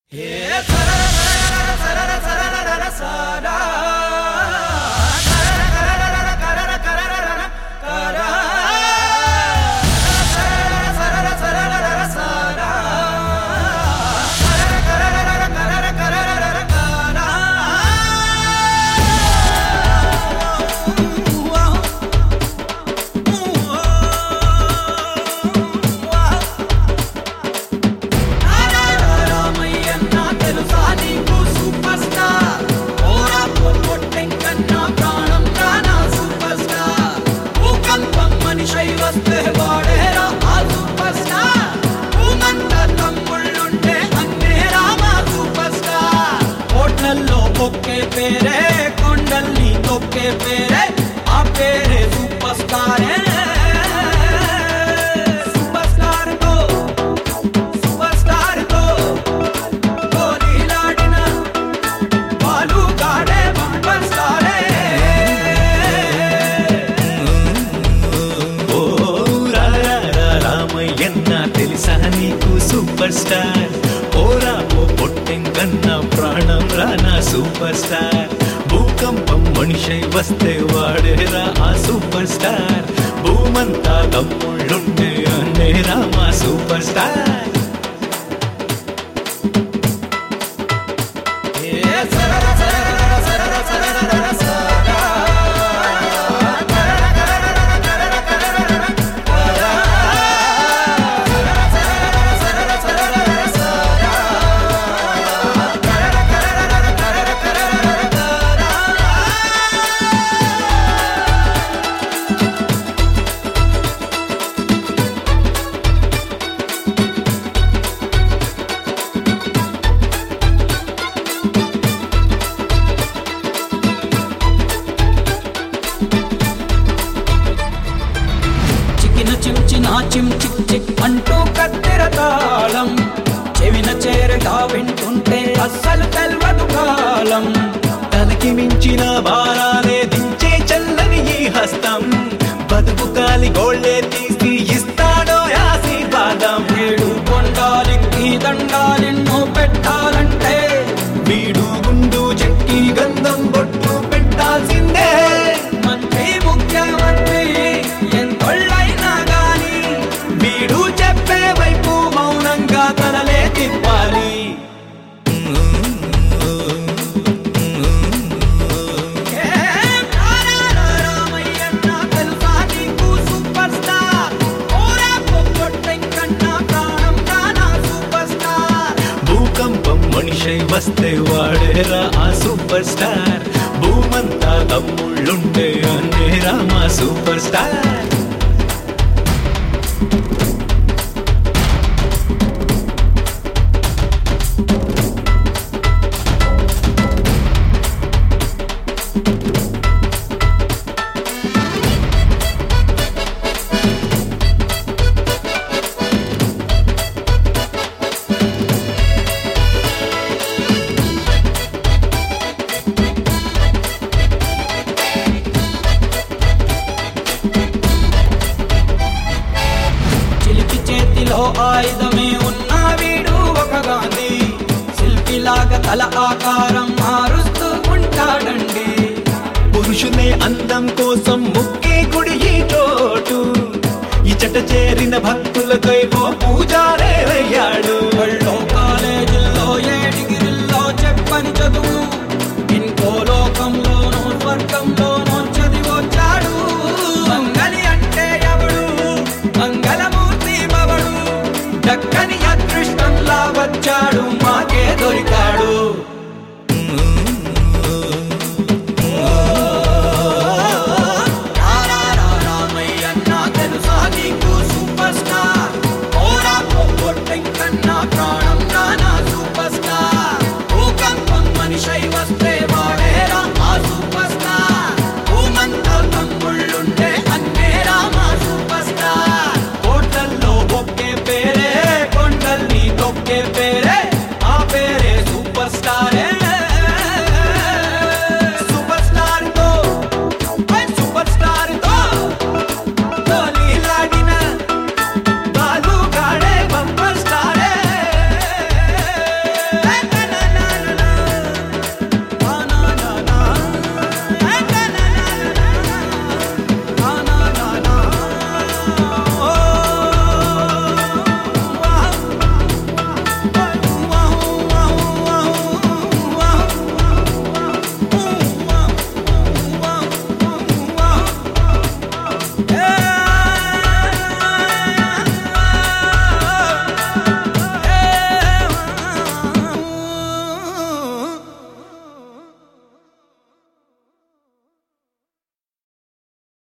ఒకే పేరే కొండల్ని తొక్కే పేరే ఆ పేరే సూపర్ స్టార్ తో గోలీలాడిన బాలుగాడే బంపర్ స్టారే ఓ రామయ్యన్న తెలుసా నీకు సూపర్ స్టార్ ఓరా ఓ పొట్టెంకన్న ప్రాణం రానా సూపర్ స్టార్ భూకంపం మనిషై వస్తే వాడేరా ఆ సూపర్ స్టార్ భూమంతా తమ్ముళ్ళుండే అన్నే రామా సూపర్ స్టార్ చిమ్ చిక్ చిక్ అంటూ కత్తెర తాళం చెవిన చేరగా వింటుంటే అస్సలు తెల్వదు కాలం తనకి మించిన భారాలే దించే చల్లని ఈ హస్తం బతుకు కాలి గోళ్ళే తీసి ఇస్తాడో ఆశీర్వాదం ఏడు కొండాలికి దండాలెన్నో పెట్టాలంటే వీడు గుండు చెక్కి గంధం బొట్టు పెట్టాల్సిందే మంత్రి ముఖ్యమంత్రి ఎంతొళ్ళైనా గాని వీడు చెప్పే వైపు మౌనంగా తనలే తిప్పాలి రామయ్యన్న తెలుసా నీకు సూపర్ స్టార్ ఓరా పొట్టెంకన్నా ప్రాణం రానా సూపర్ స్టార్ భూకంపం మనిషై వస్తే వాడేరా ఆ సూపర్ స్టార్ భూమంతా తమ్ముళ్ళుండే అన్నే రామా సూపర్ స్టార్ చిలిపి చేతిలో ఆయుధమే ఉన్న వీడు ఒక గాంధీ శిల్పిలాగా తల ఆకారం మారుస్తూ ఉంటాడండి పురుషునే అందం కోసం ముక్కే గుడి ఈ చోటు ఇచట చేరిన భక్తులకై ఓ పూజారే అయ్యాడు బళ్ళో కాలేజీల్లో ఏ డిగ్రీల్లో చెప్పని చదువు ఇంకో లోకంలోనో స్వర్గంలోనో చదివొచ్చాడు మంగళి అంటే ఎవడు మంగళమూర్తి మవడు దక్కని అదృష్టంలా వచ్చాడు మాకే దొరికాడు రామయ్యన్న తెలుసా నీకు సూపర్ స్టార్ ఓరా పొట్టెంకన్నా ప్రాణం రానా సూపర్ స్టార్ భూకంపం మనిషై వస్తే వాడేరా ఆ సూపర్ స్టార్ భూమంతా తమ్ముళ్ళుండే అన్నే రామా సూపర్ స్టార్ కోటల్లో ఒకే పేరే కొండల్ని తొక్కే పేరే ఆ పేరే స్టార్